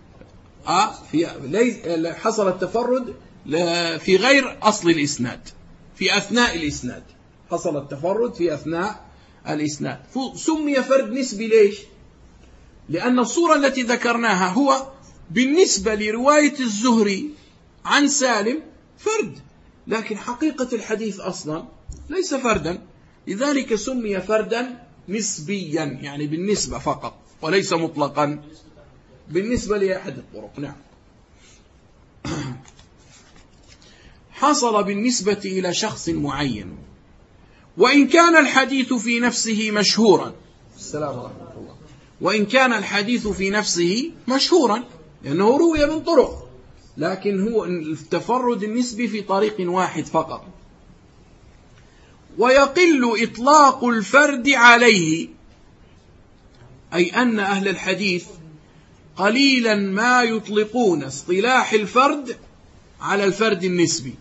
حصل التفرد في غير أصل الإسناد، في أثناء الإسناد حصل التفرد في أثناء الإسناد، سمي فرد نسبي. ليش؟ لأن الصورة التي ذكرناها هو بالنسبة لرواية الزهري عن سالم فرد، لكن حقيقة الحديث أصلا ليس فردا، لذلك سمي فردا نسبيا، يعني بالنسبة فقط وليس مطلقا بالنسبة لأحد الطرق. نعم. حصل بالنسبة إلى شخص معين، وإن كان الحديث في نفسه مشهورا، السلام ورحمة الله، وإن كان الحديث في نفسه مشهورا لأنه روي من طرق، لكن هو التفرد النسبي في طريق واحد فقط. ويقل إطلاق الفرد عليه، أي أن أهل الحديث قليلا ما يطلقون اصطلاح الفرد على الفرد النسبي.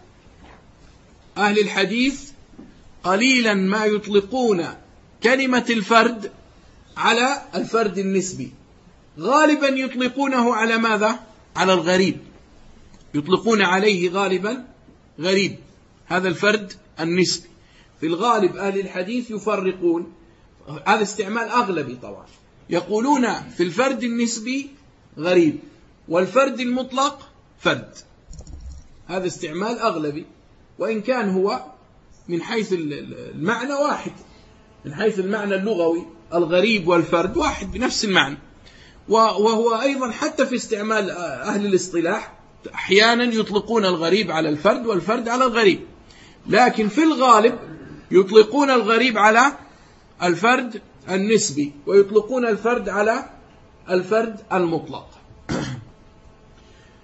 أهل الحديث قليلا ما يطلقون كلمة الفرد على الفرد النسبي، غالبا يطلقونه على ماذا؟ على الغريب، يطلقون عليه غالبا غريب، هذا الفرد النسبي. في الغالب أهل الحديث يفرقون، هذا استعمال أغلبي طبعا، يقولون في الفرد النسبي غريب والفرد المطلق فرد، هذا استعمال أغلبي، وإن كان هو من حيث المعنى واحد، من حيث المعنى اللغوي الغريب والفرد واحد بنفس المعنى. وهو أيضا حتى في استعمال أهل الاصطلاح أحيانا يطلقون الغريب على الفرد والفرد على الغريب، لكن في الغالب يطلقون الغريب على الفرد النسبي ويطلقون الفرد على الفرد المطلق.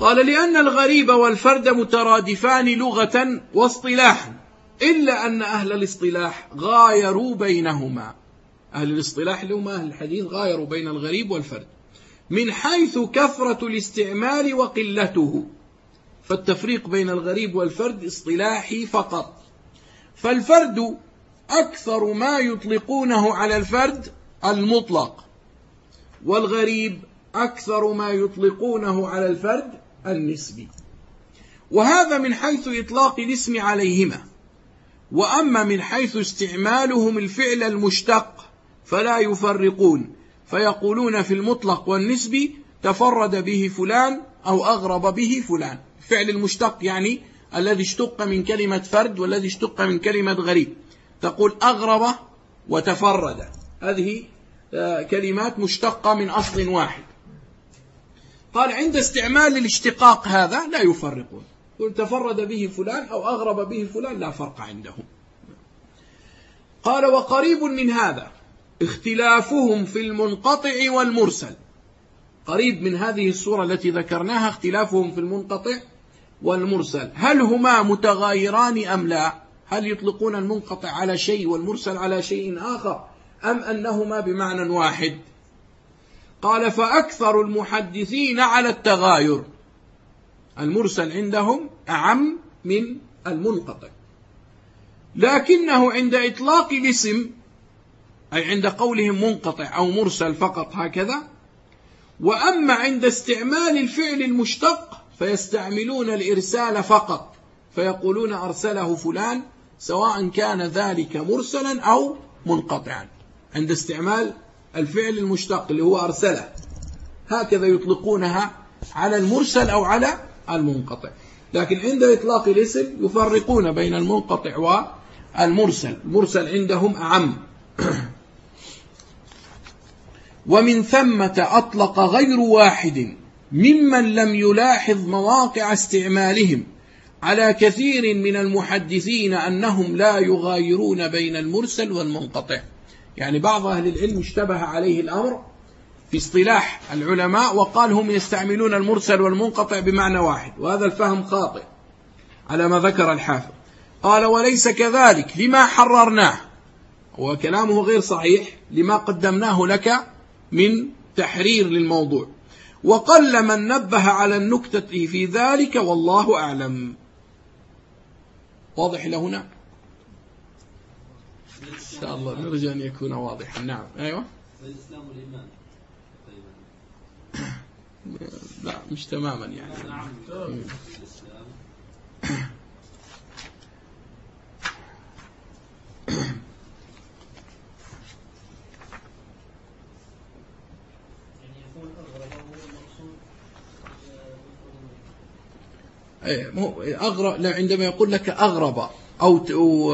قال لأن الغريب والفرد مترادفان لغة واصطلاحا، إلا أن أهل الاصطلاح غايروا بينهما. أهل الاصطلاح اللي هم أهل الحديث غايروا بين الغريب والفرد من حيث كثرة الاستعمال وقلته. فالتفريق بين الغريب والفرد اصطلاحي فقط. فالفرد أكثر ما يطلقونه على الفرد المطلق، والغريب أكثر ما يطلقونه على الفرد النسبي. وهذا من حيث إطلاق الاسم عليهما. وأما من حيث استعمالهم الفعل المشتق فلا يفرقون، فيقولون في المطلق والنسبي تفرد به فلان أو أغرب به فلان. الفعل المشتق يعني الذي اشتق من كلمة فرد والذي اشتق من كلمة غريب. تقول أغرب وتفرد، هذه كلمات مشتقة من أصل واحد. قال عند استعمال الاشتقاق هذا لا يفرقون، قل تفرد به فلان أو أغرب به فلان لا فرق عندهم. قال وقريب من هذا اختلافهم في المنقطع والمرسل. قريب من هذه الصورة التي ذكرناها اختلافهم في المنقطع والمرسل، هل هما متغايران أم لا؟ هل يطلقون المنقطع على شيء والمرسل على شيء آخر، أم أنهما بمعنى واحد؟ قال فأكثر المحدثين على التغاير. المرسل عندهم أعم من المنقطع، لكنه عند إطلاق الاسم، أي عند قولهم منقطع أو مرسل فقط هكذا. وأما عند استعمال الفعل المشتق فيستعملون الإرسال فقط، فيقولون أرسله فلان سواء كان ذلك مرسلا أو منقطعا. عند استعمال الفعل المشتق اللي هو أرسله، هكذا يطلقونها على المرسل أو على المنقطع. لكن عند إطلاق الاسم يفرقون بين المنقطع والمرسل. المرسل عندهم أعم. ومن ثمة أطلق غير واحد ممن لم يلاحظ مواقع استعمالهم على كثير من المحدثين أنهم لا يغايرون بين المرسل والمنقطع. يعني بعض أهل العلم اشتبه عليه الأمر في اصطلاح العلماء وقال هم يستعملون المرسل والمنقطع بمعنى واحد، وهذا الفهم خاطئ على ما ذكر الحافظ. قال وليس كذلك لما حررناه، وكلامه غير صحيح لما قدمناه لك من تحرير للموضوع، وقل من نبه على النكتة في ذلك والله أعلم. واضح لهنا؟ إن شاء الله نرجو أن يكون واضحا. نعم. أيوة. الإسلام والإيمان لا مش تماما يعني. نعم. أغرب عندما يقول لك أغرب أو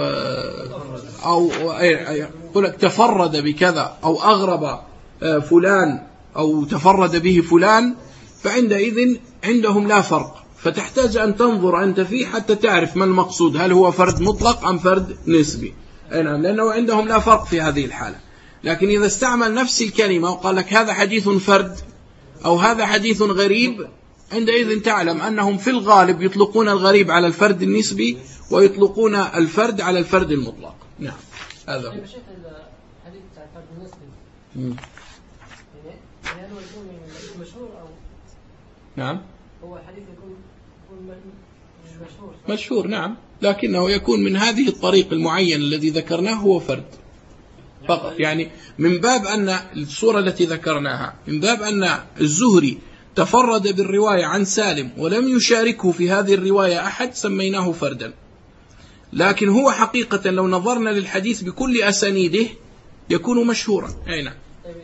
يقول لك تفرد بكذا أو أغرب فلان أو تفرد به فلان، فعندئذ عندهم لا فرق، فتحتاج أن تنظر أنت فيه حتى تعرف ما المقصود، هل هو فرد مطلق أم فرد نسبي. نعم، لأنه عندهم لا فرق في هذه الحالة. لكن إذا استعمل نفس الكلمة وقال لك هذا حديث فرد أو هذا حديث غريب، عندئذ تعلم أنهم في الغالب يطلقون الغريب على الفرد النسبي ويطلقون الفرد على الفرد المطلق. نعم هذا هو. الحديث بتاع الفرد النسبي يعني هل هو يكون مشهور أو نعم هو الحديث يكون مشهور؟ مشهور نعم، لكنه يكون من هذه الطريق المعين الذي ذكرناه هو فرد فقط. يعني من باب أن الصورة التي ذكرناها من باب أن الزهري تفرد بالرواية عن سالم ولم يشاركه في هذه الرواية أحد سميناه فردا، لكن هو حقيقة لو نظرنا للحديث بكل أسانيده يكون مشهورا. أي نعم.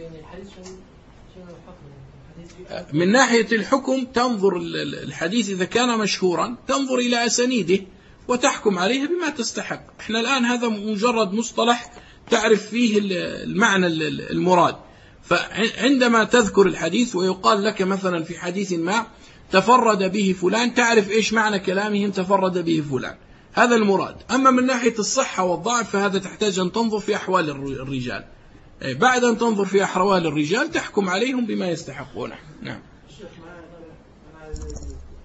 من ناحية الحكم تنظر الحديث إذا كان مشهورا تنظر إلى أسانيده وتحكم عليه بما تستحق. احنا الآن هذا مجرد مصطلح تعرف فيه المعنى المراد. فعندما تذكر الحديث ويقال لك مثلا في حديث ما تفرد به فلان، تعرف إيش معنى كلامهم تفرد به فلان، هذا المراد. أما من ناحية الصحة والضعف فهذا تحتاج أن تنظر في أحوال الرجال، بعد أن تنظر في أحوال الرجال تحكم عليهم بما يستحقونه. نعم. الشيخ أنا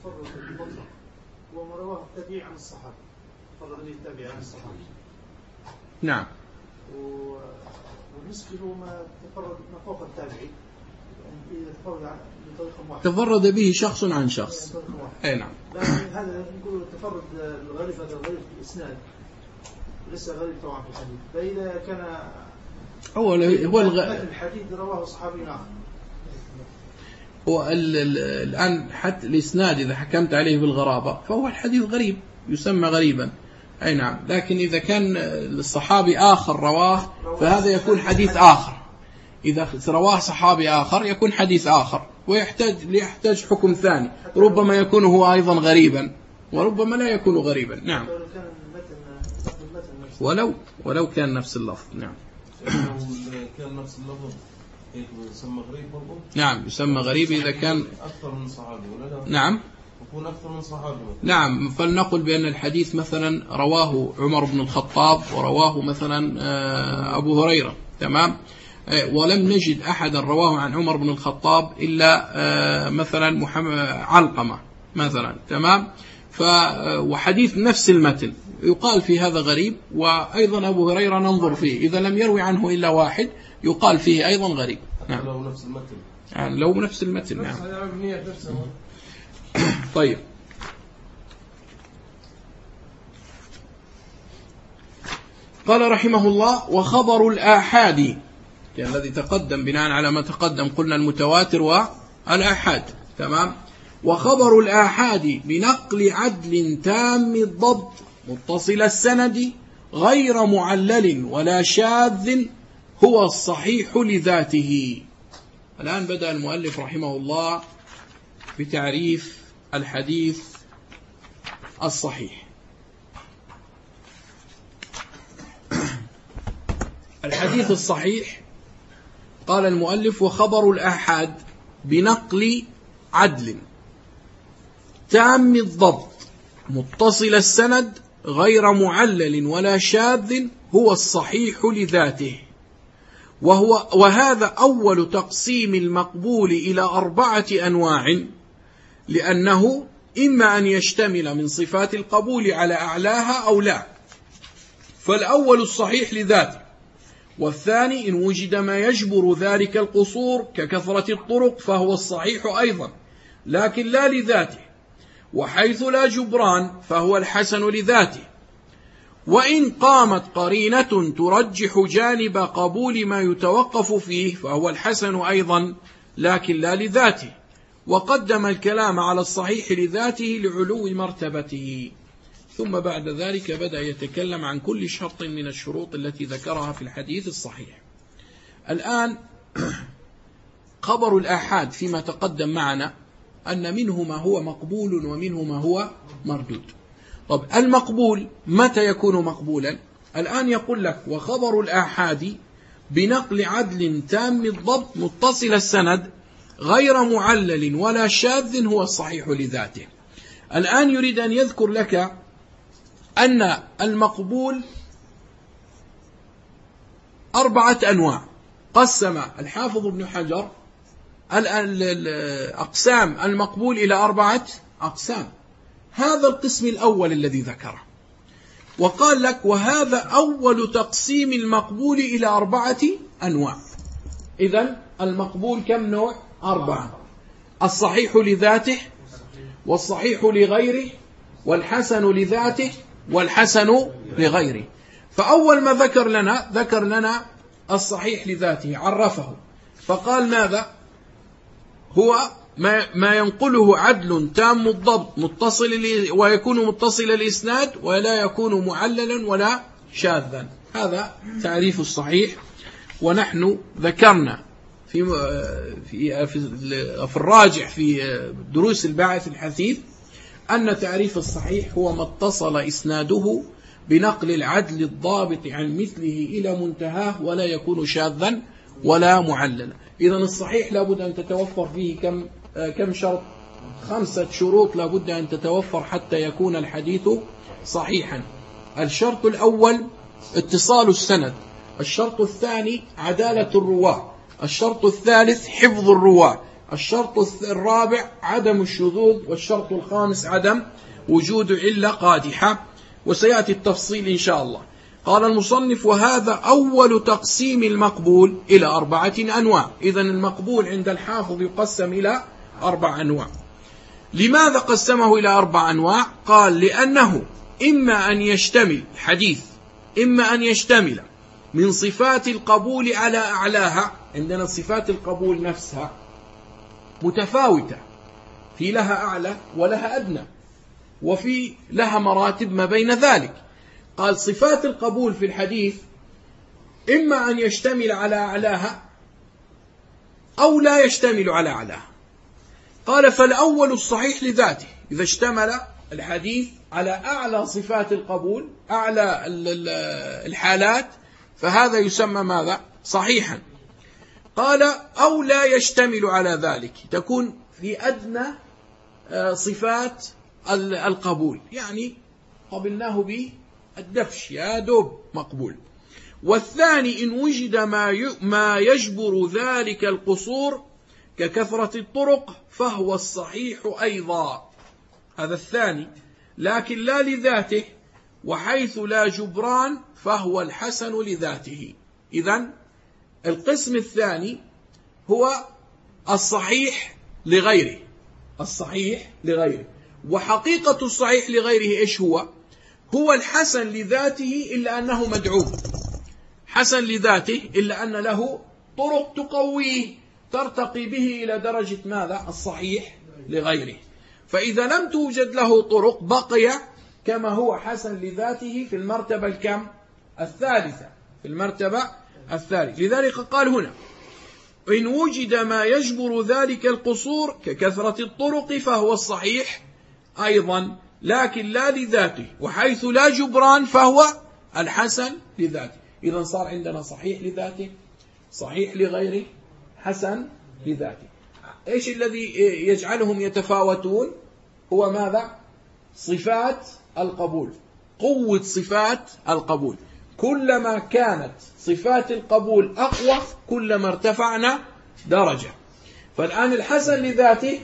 التفرد المطلق وما رواه التابعي عن الصحابة، تفرد التابعي عن الصحابة. نعم. والنسبي هو ما تفرد ما فوق التابعي، يعني تفرد من طريق واحد. تفرد به شخص عن شخص. أي نعم. لكن هذا نقول التفرد الغريب، هذا الغريب في الإسناد ليس غريب طبعا في الحديث. فإذا كان هو الحديث رواه صحابي آخر. هو الآن حتى الإسناد إذا حكمت عليه بالغرابة فهو الحديث غريب، يسمى غريبا. أي نعم. لكن إذا كان الصحابي آخر رواه فهذا يكون حديث آخر. إذا رواه صحابي آخر يكون حديث آخر ويحتاج حكم ثاني، ربما يكون هو أيضا غريبا وربما لا يكون غريبا. نعم. ولو كان نفس اللفظ. نعم. كان نفس اللفظ يسمى غريب برضه؟ نعم يسمى غريب إذا كان أكثر من صحابي ولا لا؟ نعم يكون أكثر من صحابي. نعم. فلنقل بأن الحديث مثلا رواه عمر بن الخطاب ورواه مثلا أبو هريرة، تمام، ولم نجد أحدا رواه عن عمر بن الخطاب إلا مثلا محمد علقمة مثلا، تمام، وحديث نفس المتن يقال في هذا غريب. وأيضا أبو هريرة ننظر فيه إذا لم يروي عنه إلا واحد يقال فيه أيضا غريب. نعم. لو نفس المتن. يعني لو نفس المتن. نعم. طيب. قال رحمه الله: وخبر الآحاد، يعني الذي تقدم بناء على ما تقدم قلنا المتواتر والآحاد، تمام. وخبر الآحاد بنقل عدل تام الضبط متصل السند غير معلل ولا شاذ هو الصحيح لذاته. الآن بدأ المؤلف رحمه الله بتعريف الحديث الصحيح. الحديث الصحيح قال المؤلف: وخبر الآحاد بنقل عدل تام الضبط متصل السند غير معلل ولا شاذ هو الصحيح لذاته، وهذا أول تقسيم المقبول إلى 4 أنواع، لأنه إما أن يشتمل من صفات القبول على أعلاها أو لا، فالأول الصحيح لذاته، والثاني إن وجد ما يجبر ذلك القصور ككثرة الطرق فهو الصحيح أيضا لكن لا لذاته، وحيث لا جبران فهو الحسن لذاته، وإن قامت قرينة ترجح جانب قبول ما يتوقف فيه فهو الحسن أيضا لكن لا لذاته، وقدم الكلام على الصحيح لذاته لعلو مرتبته. ثم بعد ذلك بدأ يتكلم عن كل شرط من الشروط التي ذكرها في الحديث الصحيح. الآن خبر الآحاد فيما تقدم معنا أن منه ما هو مقبول ومنه ما هو مردود. طب المقبول متى يكون مقبولا؟ الآن يقول لك: وخبر الآحاد بنقل عدل تام الضبط متصل السند غير معلل ولا شاذ هو الصحيح لذاته. الآن يريد أن يذكر لك أن المقبول 4 أنواع. قسم الحافظ ابن حجر أقسام المقبول إلى 4 أقسام. هذا القسم الأول الذي ذكره، وقال لك: وهذا أول تقسيم المقبول إلى 4 أنواع. إذن المقبول كم نوع؟ 4: الصحيح لذاته، والصحيح لغيره، والحسن لذاته، والحسن لغيره. فأول ما ذكر لنا الصحيح لذاته، عرفه فقال: ماذا هو؟ ما ينقله عدل تام الضبط متصل ويكون متصل الإسناد ولا يكون معللا ولا شاذا. هذا تعريف الصحيح. ونحن ذكرنا في الراجع في دروس الباعث الحثيث أن تعريف الصحيح هو ما اتصل إسناده بنقل العدل الضابط عن مثله إلى منتهاه ولا يكون شاذا ولا معللا. إذن الصحيح لابد أن تتوفر فيه كم شرط؟ 5 شروط لابد أن تتوفر حتى يكون الحديث صحيحا. الشرط الأول اتصال السند، الشرط الثاني عدالة الرواة، الشرط الثالث حفظ الرواة، الشرط الرابع عدم الشذوذ، والشرط الخامس عدم وجود علة قادحة، وسيأتي التفصيل إن شاء الله. قال المصنف: وهذا أول تقسيم المقبول إلى 4 أنواع. إذن المقبول عند الحافظ يقسم إلى 4 أنواع. لماذا قسمه إلى 4 أنواع؟ قال: لأنه إما أن يشتمل حديث، إما أن يشتمل من صفات القبول على أعلاها. عندنا صفات القبول نفسها متفاوتة، في لها أعلى ولها أدنى، وفي لها مراتب ما بين ذلك. قال: صفات القبول في الحديث إما أن يشتمل على أعلاها أو لا يشتمل على أعلاها. قال: فالأول الصحيح لذاته، إذا اشتمل الحديث على أعلى صفات القبول، أعلى الحالات، فهذا يسمى ماذا؟ صحيحا. قال: أو لا يشتمل على ذلك، تكون في أدنى صفات القبول، يعني قبلناه بالدفش، يا دوب مقبول. والثاني إن وجد ما يجبر ذلك القصور ككثرة الطرق فهو الصحيح أيضا. هذا الثاني، لكن لا لذاته، وحيث لا جبران فهو الحسن لذاته. إذن القسم الثاني هو الصحيح لغيره، الصحيح لغيره. وحقيقة الصحيح لغيره إيش هو؟ هو الحسن لذاته إلا أنه مدعوم، حسن لذاته إلا أن له طرق تقويه ترتقي به إلى درجة ماذا؟ الصحيح لغيره. فإذا لم توجد له طرق بقي كما هو حسن لذاته في المرتبة الكم؟ الثالثة، في المرتبة الثالثة. لذلك قال هنا: إن وجد ما يجبر ذلك القصور ككثرة الطرق فهو الصحيح أيضا، لكن لا لذاته، وحيث لا جبران فهو الحسن لذاته. إذا صار عندنا صحيح لذاته، صحيح لغيره، حسن لذاته. إيش الذي يجعلهم يتفاوتون؟ هو ماذا؟ صفات القبول، قوة صفات القبول. كلما كانت صفات القبول أقوى كلما ارتفعنا درجة. فالآن الحسن لذاته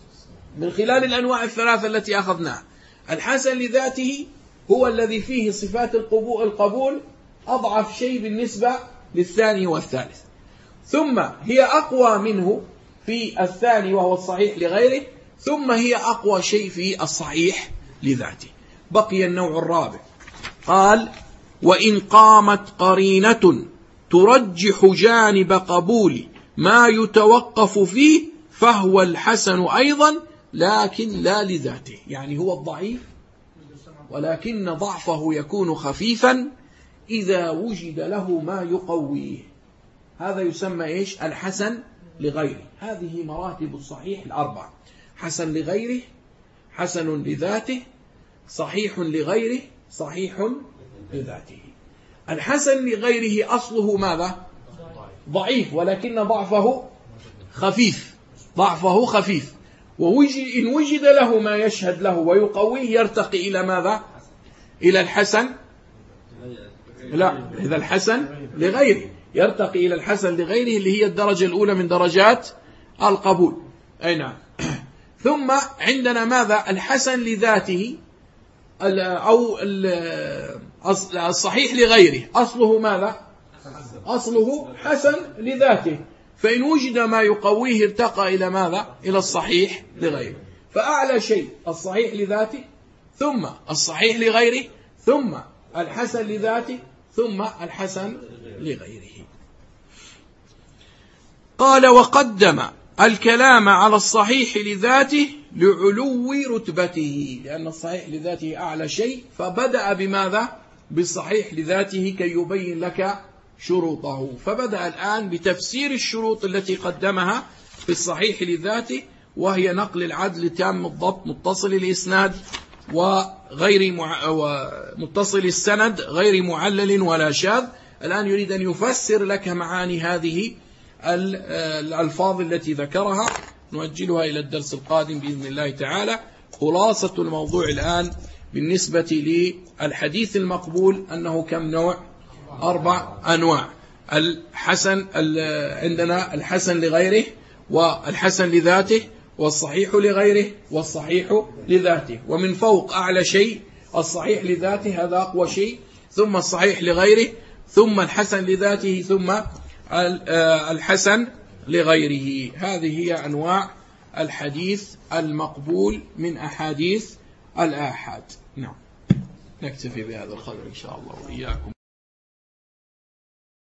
من خلال الأنواع الثلاثة التي أخذناها، الحسن لذاته هو الذي فيه صفات القبول أضعف شيء بالنسبة للثاني والثالث، ثم هي أقوى منه في الثاني وهو الصحيح لغيره، ثم هي أقوى شيء في الصحيح لذاته. بقي النوع الرابع. قال: وإن قامت قرينة ترجح جانب قبول ما يتوقف فيه فهو الحسن أيضا، لكن لا لذاته. يعني هو الضعيف، ولكن ضعفه يكون خفيفا إذا وجد له ما يقويه. هذا يسمى إيش؟ الحسن لغيره. هذه مراتب الصحيح الأربعة: حسن لغيره، حسن لذاته، صحيح لغيره، صحيح لذاته. الحسن لغيره أصله ماذا؟ ضعيف، ولكن ضعفه خفيف، ضعفه خفيف. وإن وجد له ما يشهد له ويقويه يرتقي إلى ماذا؟ إلى الحسن، لا، إذا الحسن لغيره يرتقي إلى الحسن لغيره، اللي هي الدرجة الأولى من درجات القبول. أي نعم. ثم عندنا ماذا؟ الحسن لذاته أو الصحيح لغيره أصله ماذا؟ أصله حسن لذاته، فإن وجد ما يقويه ارتقى إلى ماذا؟ إلى الصحيح لغيره. فأعلى شيء الصحيح لذاته، ثم الصحيح لغيره، ثم الحسن لذاته، ثم الحسن لغيره. قال: وقدم الكلام على الصحيح لذاته لعلو رتبته، لأن الصحيح لذاته أعلى شيء، فبدأ بماذا؟ بالصحيح لذاته كي يبين لك شروطه. فبدأ الآن بتفسير الشروط التي قدمها في الصحيح لذاته، وهي نقل العدل تام الضبط متصل الإسناد وغير متصل السند غير معلل ولا شاذ. الآن يريد أن يفسر لك معاني هذه الألفاظ التي ذكرها، نؤجلها إلى الدرس القادم بإذن الله تعالى. خلاصة الموضوع الآن بالنسبة للحديث المقبول أنه كم نوع؟ 4 أنواع. الحسن عندنا الحسن لغيره، والحسن لذاته، والصحيح لغيره، والصحيح لذاته. ومن فوق أعلى شيء الصحيح لذاته، هذا أقوى شيء، ثم الصحيح لغيره، ثم الحسن لذاته، ثم الحسن لغيره. هذه هي أنواع الحديث المقبول من أحاديث الآحاد. نعم، نكتفي بهذا القدر إن شاء الله وإياكم.